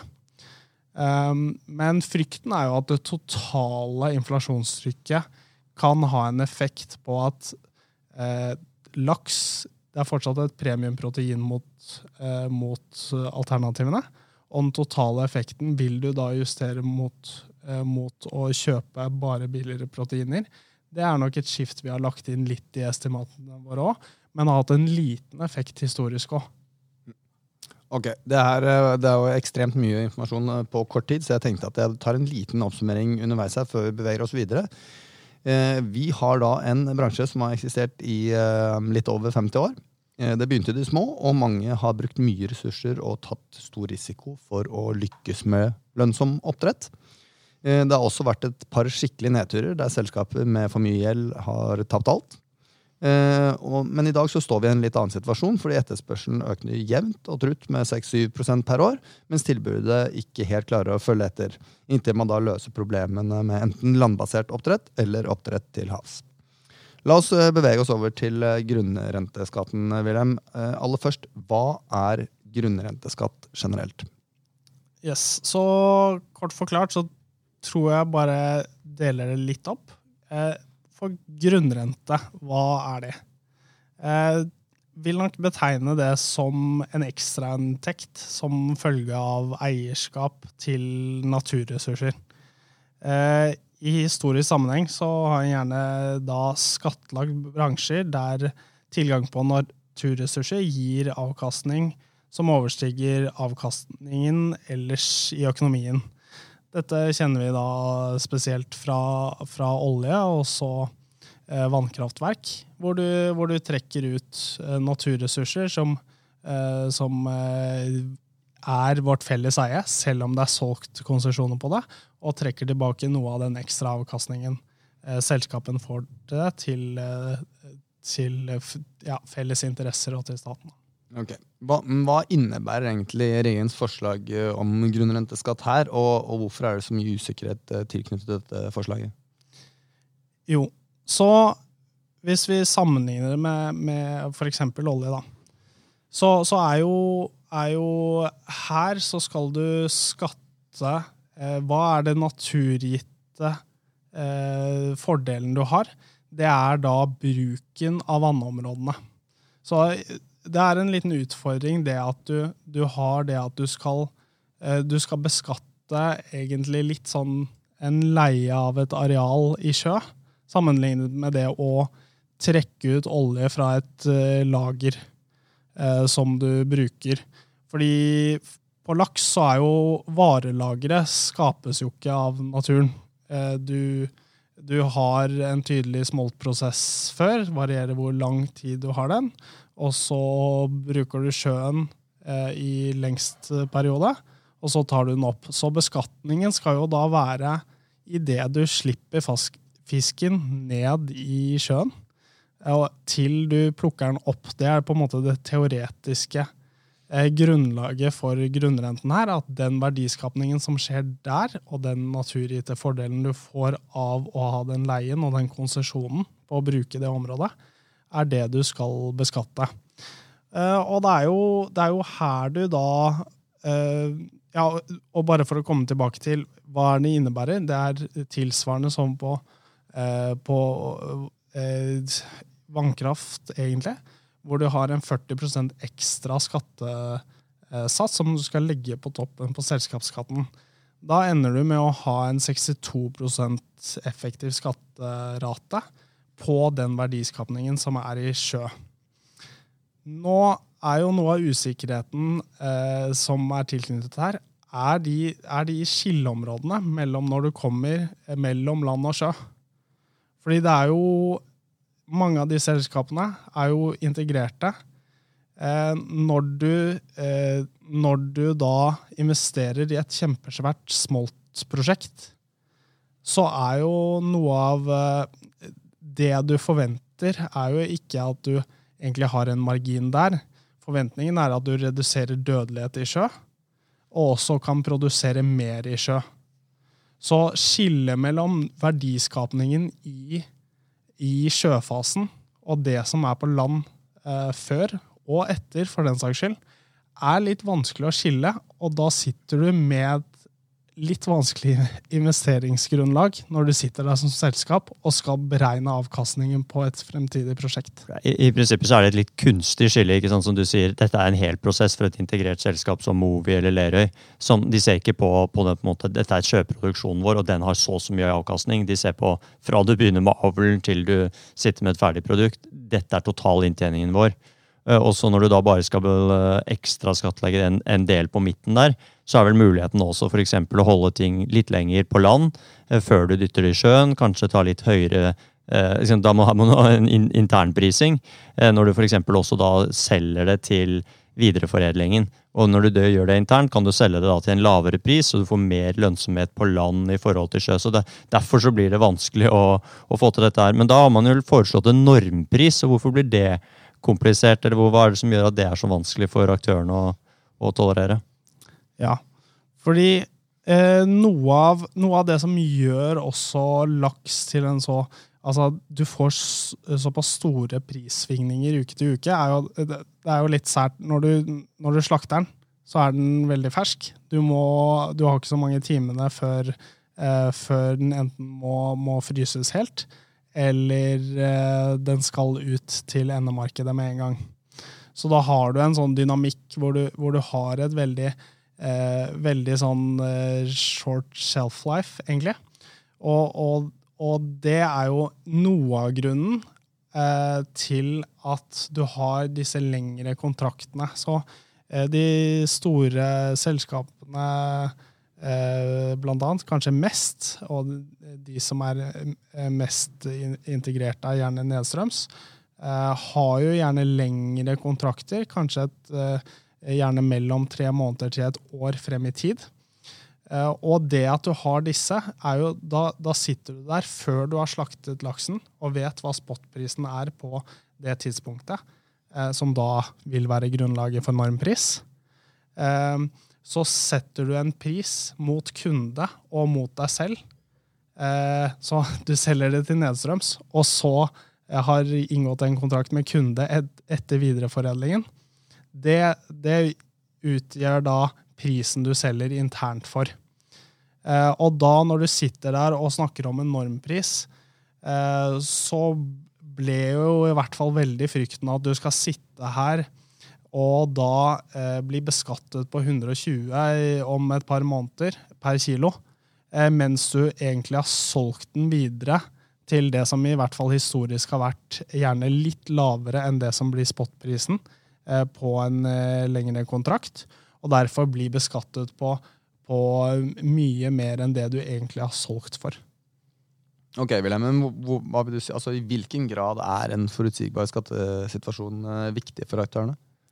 Um, men frykten er jo at det totale inflasjonstrykket kan ha en effekt på at eh, laks, det er fortsatt et premiumprotein mot, eh, mot alternativene, og den totale effekten vil du da justere mot, eh, mot å kjøpe bare billigere proteiner. Det er nok et skift vi har lagt inn litt i estimatene våre også, men har hatt en liten effekt historisk også. Ok, det er, det er jo ekstremt mye informasjon på kort tid, så jeg tenkte at jeg tar en liten oppsummering underveis her før vi beveger oss videre. Eh, vi har da en bransje som har eksistert i eh, litt over femti år. Eh, det begynte i de små, og mange har brukt mye ressurser og tatt stor risiko for å lykkes med lønnsom oppdrett. Eh, det har også vært et par skikkelige nedturer, der selskaper med for mye gjeld har tapt alt. Eh, og, men i dag så står vi i en litt annen situasjon, fordi etterspørselen øker jevnt og trutt med seks til syv prosent per år, mens tilbudet ikke helt klarer å følge etter, inntil man da løser problemene med enten landbasert oppdrett eller oppdrett til havs. La oss bevege oss over til grunnrenteskatten, Wilhelm. Eh, aller først, hva er grunnrenteskatt generelt? Yes, så kort forklart så tror jeg bare deler det litt opp. Eh, For grunnrente, hva er det? Jeg vil nok betegne det som en ekstrainntekt som følge av eierskap til naturressurser. I historisk sammenheng så har jeg gjerne da skattlagt bransjer der tilgang på naturressurser gir avkastning som overstiger avkastningen ellers i økonomien. Dette kjenner vi da spesielt fra, fra olje og så eh, vannkraftverk, hvor du, hvor du trekker ut eh, naturressurser som, eh, som eh, er vårt felles eie, selv om det er solgt konsesjoner på det, og trekker tilbake noe av den ekstra avkastningen eh, selskapen får det til, eh, til ja, felles interesser og til staten. Okay. Hva, hva innebærer egentlig regjeringens forslag om grunnrenteskatt her, og, og hvorfor er det så mye usikkerhet tilknyttet dette forslaget? Jo, så hvis vi sammenligner det med, med for eksempel olje da, så, så er, jo, er jo her så skal du skatte, eh, hva er det naturgitte eh, fordelen du har? Det er da bruken av vannområdene. Så det er en liten utfordring det at du, du har det at du skal, eh, du skal beskatte egentlig litt sånn en leie av et areal i sjø, sammenlignet med det å trekke ut olje fra et eh, lager eh, som du bruker. Fordi på laks så er jo varelageret skapes jo ikke av naturen. Eh, du, du har en tydelig smoltprosess før, varierer hvor lang tid du har den, og så bruker du sjøen eh, i lengst periode, og så tar du den opp. Så beskatningen skal jo da være i det du slipper fast fisken ned i sjøen, og til du plukker den opp. Det er på en måte det teoretiske eh, grunnlaget for grunnrenten her, at den verdiskapningen som skjer der, og den naturgitte fordelen du får av å ha den leien og den konsesjonen på å bruke det området, er det du skal beskatte. Uh, og det er, jo, det er jo her du da, uh, ja, og bare for å komme tilbake til hva det innebærer, det er tilsvarende som på, uh, på uh, vannkraft egentlig, hvor du har en førti prosent ekstra skattesats som du skal legge på toppen på selskapsskatten. Da ender du med å ha en sekstito prosent effektiv skatterate på den verdiskapningen som er i sjø. Nå er jo noe av usikkerheten eh, som er tilknyttet her, er de, er de skilleområdene mellom når du kommer mellom land og sjø. Fordi det er jo, mange av de selskapene er jo integrerte. Eh, når, du, eh, når du da investerer i et kjempesvært smoltprosjekt, så er jo noe av eh, det du forventer er jo ikke at du egentlig har en margin der. Forventningen er at du reduserer dødelighet i sjø, og også kan produsere mer i sjø. Så skille mellom verdiskapningen i, i sjøfasen og det som er på land eh, før og etter, for den saks skyld, er litt vanskelig å skille, og da sitter du med litt vanskelig investeringsgrunnlag når du sitter der som selskap og skal beregne avkastningen på et fremtidig prosjekt. I, i prinsippet så er det et litt kunstig skille, ikke sånn som du sier. Dette er en hel prosess for et integrert selskap som Movi eller Lerøy. Som de ser ikke på, på den på en måte, dette er et sjøproduksjonen vår, og den har så så mye avkastning. De ser på fra du begynner med avlen til du sitter med et ferdig produkt. Dette er total inntjeningen vår. Og så når du da bare skal ekstra skattlegge en, en del på midten der, så er vel muligheten også for eksempel å holde ting litt lenger på land eh, før du dytter det i sjøen, kanskje ta litt høyere, eh, da må man ha en in, internprising, eh, når du for eksempel også da selger det til videreforedlingen. Og når du gjør det internt, kan du selge det da til en lavere pris, så du får mer lønnsomhet på land i forhold til sjø. Så det, derfor så blir det vanskelig å, å få til dette her. Men da har man jo foreslått en normpris, og hvorfor blir det komplisert, eller hva er det som gjør at det er så vanskelig for aktørene å, å tolerere? Ja, fordi eh, noe, av, noe av det som gjør også laks til en så, altså du får såpass store prissvingninger uke til uke, er jo, det er jo litt sært. Når du, når du slakter den, så er den veldig fersk. Du, må, du har ikke så mange timene før, eh, før den enten må, må fryses helt, eller eh, den skal ut til endemarkedet med en gang. Så da har du en sånn dynamikk hvor du, hvor du har et veldig Eh, veldig sånn eh, short shelf life, egentlig. Og, og, og det er jo noe av grunnen eh, til at du har disse lengre kontraktene. Så eh, de store selskapene, eh, blant annet, kanskje mest, og de som er mest integrert er gjerne nedstrøms, eh, har jo gjerne lengre kontrakter, kanskje et eh, gjerne mellom tre måneder til et år frem i tid. Uh, og det at du har disse, er jo, da, da sitter du der før du har slaktet laksen, og vet hva spotprisen er på det tidspunktet, uh, som da vil være grunnlaget for normpris. Uh, så setter du en pris mot kunde og mot deg selv. Uh, så du selger det til nedstrøms, og så uh, har inngått en kontrakt med kunde et, etter videreforedlingen. Det, det utgjør da prisen du selger internt for. Eh, og da når du sitter der og snakker om en normpris, eh, så ble jo i hvert fall veldig frykten at du skal sitte her og da eh, bli beskattet på hundre og tjue om et par måneder per kilo, eh, mens du egentlig har solgt den videre til det som i hvert fall historisk har vært gjerne litt lavere enn det som blir spotprisen, på en lengre kontrakt, og derfor blir beskattet på, på mye mer enn det du egentlig har solgt for. Ok, Wilhelm, men hva, hva vil du si? Altså, i hvilken grad er en forutsigbar skattesituasjon viktig for aktørene?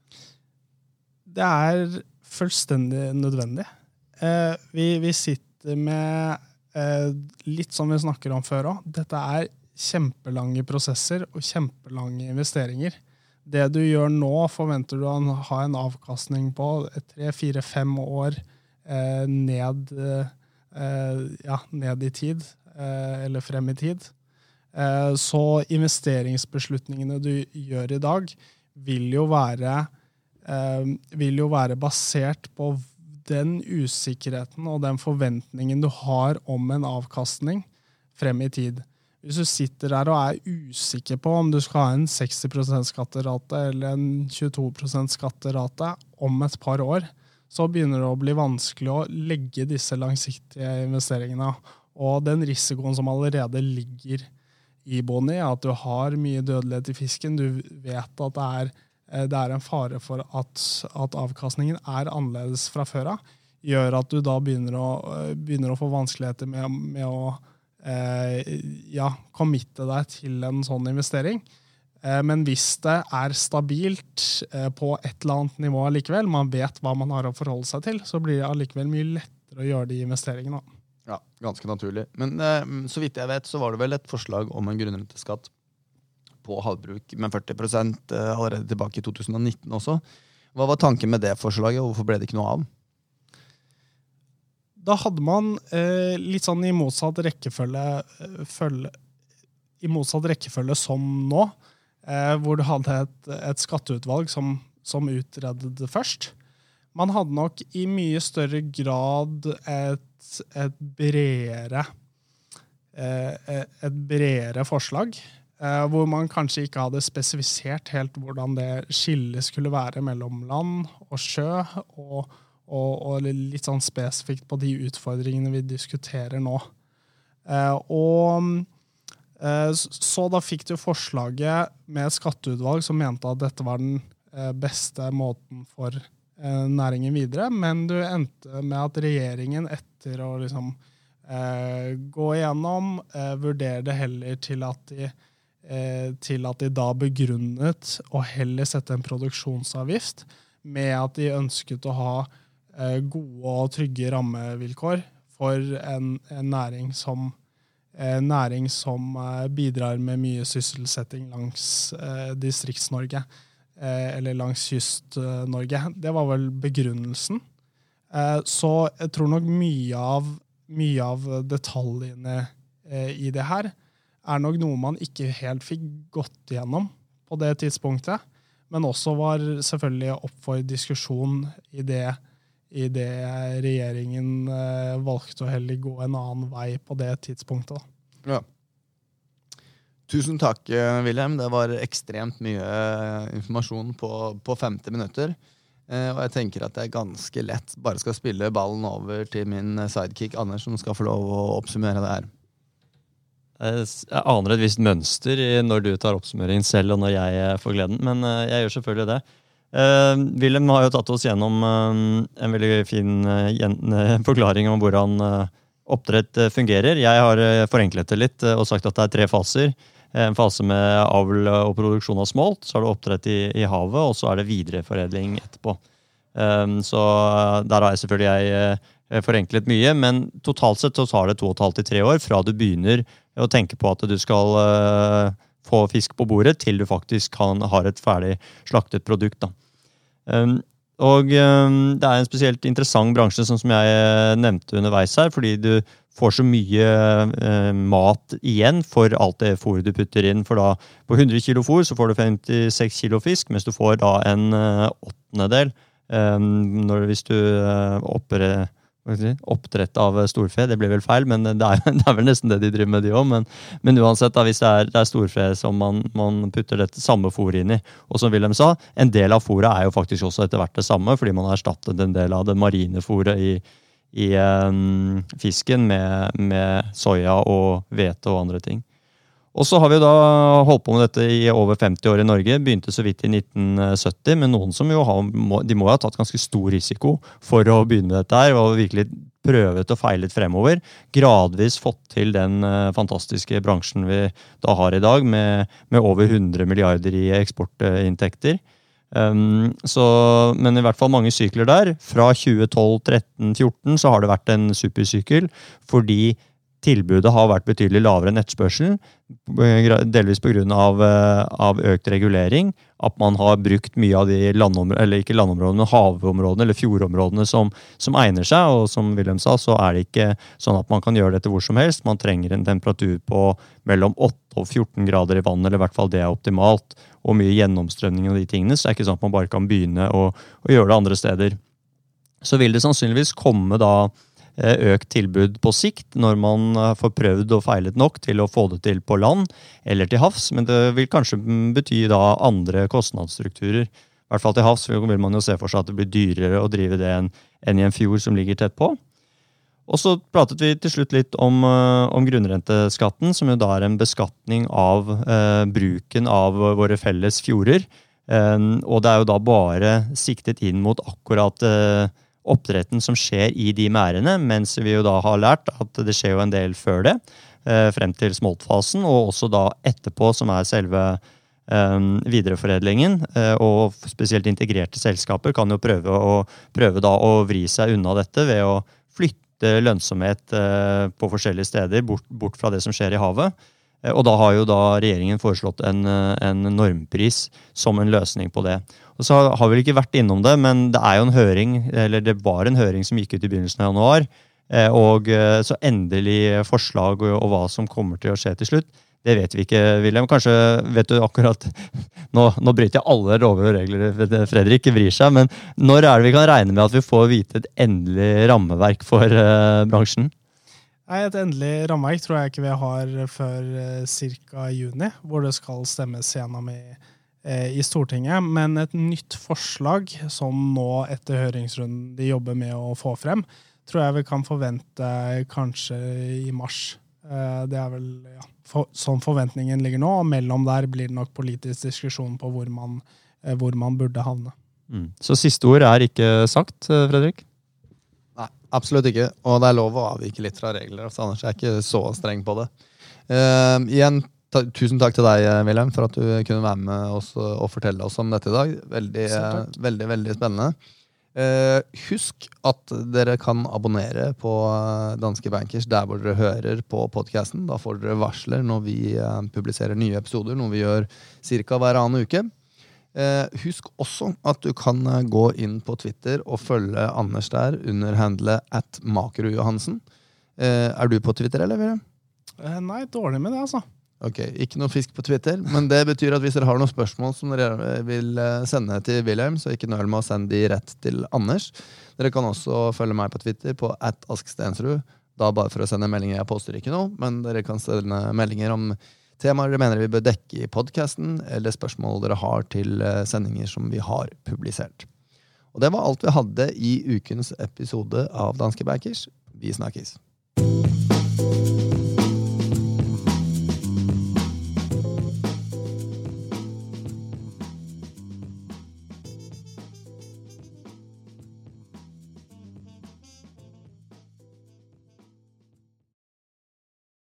Det er fullstendig nødvendig. Eh, vi, vi sitter med eh, litt som vi snakker om før også. Dette er kjempelange prosesser og kjempelange investeringer. Det du gjør nå, forventer du å ha en avkastning på tre, fire, fem år eh, ned, eh, ja, ned i tid, eh, eller frem i tid. Eh, så investeringsbeslutningene du gjør i dag vil jo være, eh, vil jo være basert på den usikkerheten og den forventningen du har om en avkastning frem i tid. hvis du sitter der og er usikker på om du skal ha en seksti prosent skatterate eller en tjueto prosent skatterate om et par år, så begynner det å bli vanskelig å legge disse langsiktige investeringene. Og den risikoen som allerede ligger i boni, at du har mye dødelighet i fisken, du vet at det er, det er en fare for at, at avkastningen er annerledes fra før av, gjør at du da begynner å, begynner å få vanskeligheter med, med å eh, ja, committe deg til en sånn investering. Men hvis det er stabilt på et eller annet nivå likevel, man vet hva man har å forholde seg til, så blir det allikevel mye lettere å gjøre de investeringene. Ja, ganske naturlig. Men eh, så vidt jeg vet, så var det vel et forslag om en grunnrenteskatt på havbruk med førti prosent eh, allerede tilbake i to tusen og nitten også. Hva var tanken med det forslaget, og hvorfor ble det ikke noe av? Da hadde man eh, litt sånn i motsatt rekkefølge, følge, i motsatt rekkefølge som nå, Eh, hvor du hadde et, et skatteutvalg som, som utredet det først. Man hadde nok i mye større grad et, et bredere eh, et bredere forslag, eh, hvor man kanskje ikke hadde spesifisert helt hvordan det skillet skulle være mellom land og sjø, og, og, og litt sånn spesifikt på de utfordringene vi diskuterer nå. Eh, og Så da fikk du forslaget med et skatteutvalg som mente at dette var den beste måten for næringen videre, men du endte med at regjeringen etter å liksom, eh, gå igjennom, eh, vurdere det heller til at, de, eh, til at de da begrunnet å heller sette en produksjonsavgift med at de ønsket å ha eh, gode og trygge rammevilkår for en, en næring som næring som bidrar med mye sysselsetting langs eh, Distrikts-Norge, eh, eller langs Kyst-Norge. Det var vel begrunnelsen. Eh, så jeg tror nok mye av, mye av detaljene eh, i det her er nok noe man ikke helt fikk gått igjennom på det tidspunktet, men også var selvfølgelig opp for diskusjon i det, i det regjeringen eh, valgte å heller gå en annen vei på det tidspunktet. Ja. Tusen takk, Wilhelm. Det var ekstremt mye informasjon på, på femti minutter. Eh, og jeg tenker at det er ganske lett. Bare skal spille ballen over til min sidekick, Anders, som skal få lov å oppsummere det her. Jeg aner et visst mønster når du tar oppsummeringen selv, og når jeg får gleden, men jeg gjør selvfølgelig det. Uh, Wilhelm har jo tatt oss gjennom uh, en veldig fin uh, forklaring om hvordan uh, oppdrett uh, fungerer. Jeg har uh, forenklet det litt uh, og sagt at det er tre faser. En fase med avl og produksjon av smolt, så er det oppdrett i, i havet, og så er det videreforedling etterpå. Um, så uh, der har jeg selvfølgelig jeg uh, forenklet mye, men totalt sett så tar det to og et halvt til tre år fra du begynner å tenke på at du skal uh, få fisk på bordet, til du faktisk kan, har et ferdig slaktet produkt da. Um, og um, det er en spesielt interessant bransje som, som jeg nevnte underveis her, fordi du får så mye uh, mat igjen for alt det fôret du putter inn, for da på hundre kilo fôr så får du femtiseks kilo fisk, mens du får da en uh, åttendedel um, når, hvis du uh, oppre, oppdrett av storfe, det blir vel feil, men det er, det er vel nesten det de driver med de også, men, men uansett da, hvis det er, det er storfe som man, man putter dette samme fôr inn i, og som Wilhelm sa, en del av fôret er jo faktisk også etter hvert det samme, fordi man har erstattet en del av det marine fôret i, i um, fisken med, med soja og hvete og andre ting. Og så har vi da holdt på med dette i over femti år i Norge, begynte så vidt i nitten sytti, men noen som jo har, de må ha tatt ganske stor risiko for å begynne med dette her, og virkelig prøvet å feile litt fremover, gradvis fått til den fantastiske bransjen vi da har i dag, med, med over hundre milliarder i eksportinntekter. Um, så, men i hvert fall mange sykler der. Fra tjue tolv, tretten, fjorten så har det vært en supersykkel, fordi tilbudet har vært betydelig lavere enn etterspørselen, delvis på grunn av, av økt regulering, at man har brukt mye av de landområdene, eller ikke landområdene, men havområdene eller fjordområdene som, som egner seg, og som Wilhelm sa, så er det ikke sånn at man kan gjøre dette hvor som helst. Man trenger en temperatur på mellom åtte og fjorten grader i vann, eller i hvert fall det er optimalt, og mye gjennomstrømning av de tingene, så det er ikke sånn at man bare kan begynne å, å gjøre det andre steder. Så vil det sannsynligvis komme da økt tilbud på sikt når man får prøvd og feilet nok til å få det til på land eller til havs, men det vil kanskje bety da andre kostnadsstrukturer. I hvert fall til havs vil man jo se for seg at det blir dyrere å drive det enn, enn i en fjord som ligger tett på. Og så pratet vi til slutt litt om, om grunnrenteskatten, som jo da er en beskatning av eh, bruken av våre felles fjorder. Um, og det er jo da bare siktet inn mot akkurat uh, oppdretten som skjer i de mærene, mens vi jo da har lært at det skjer jo en del før det, uh, frem til smoltfasen, og også da etterpå som er selve um, videreforedlingen, uh, og spesielt integrerte selskaper kan jo prøve, å, prøve da å vri seg unna dette ved å flytte lønnsomhet uh, på forskjellige steder bort, bort fra det som skjer i havet. Og da har jo da regjeringen foreslått en, en normpris som en løsning på det. Og så har vi ikke vært innom det, men det er jo en høring, eller det var en høring som gikk ut i begynnelsen av januar, og så endelig forslag og, og hva som kommer til å skje til slutt, det vet vi ikke, Wilhelm. Kanskje vet du akkurat, nå, nå bryter jeg alle lover og regler, Fredrik vrir seg, men når er det vi kan regne med at vi får vite et endelig rammeverk for uh, bransjen? Nei, et endelig rammeverk tror jeg ikke vi har før eh, cirka juni, hvor det skal stemmes gjennom i, eh, i Stortinget. Men et nytt forslag som nå etter høringsrunden de jobber med å få frem, tror jeg vi kan forvente kanskje i mars. Eh, det er vel ja, for, sånn forventningen ligger nå, og mellom der blir det nok politisk diskusjon på hvor man, eh, hvor man burde havne. Mm. Så siste ord er ikke sagt, Fredrik? Absolutt ikke, og det er lov å avvike litt fra regler, så Anders er ikke så streng på det. Uh, igjen, ta, tusen takk til deg, Wilhelm, for at du kunne være med oss og fortelle oss om dette i dag. Veldig, uh, veldig, veldig spennende. Uh, husk at dere kan abonnere på Danske Bankers der hvor dere hører på podcasten. Da får dere varsler når vi uh, publiserer nye episoder, noe vi gjør cirka hver annen uke. Eh, husk også at du kan gå inn på Twitter og følge Anders der under handlet at Makerud-Johansen. Eh, er du på Twitter, eller? Eh, nei, dårlig med det, altså. Ok, ikke noe fisk på Twitter, men det betyr at hvis dere har noen spørsmål som dere vil sende til Wilhelm, så ikke nøl med å sende de rett til Anders. Dere kan også følge meg på Twitter på at askstensrud, da bare for å sende meldinger. Jeg poster ikke noe, men dere kan sende meldinger om temaer dere mener vi bør dekke i podcasten, eller spørsmål dere har til sendinger som vi har publisert. Og det var alt vi hadde i ukens episode av Danske Bankers. Vi snakkes!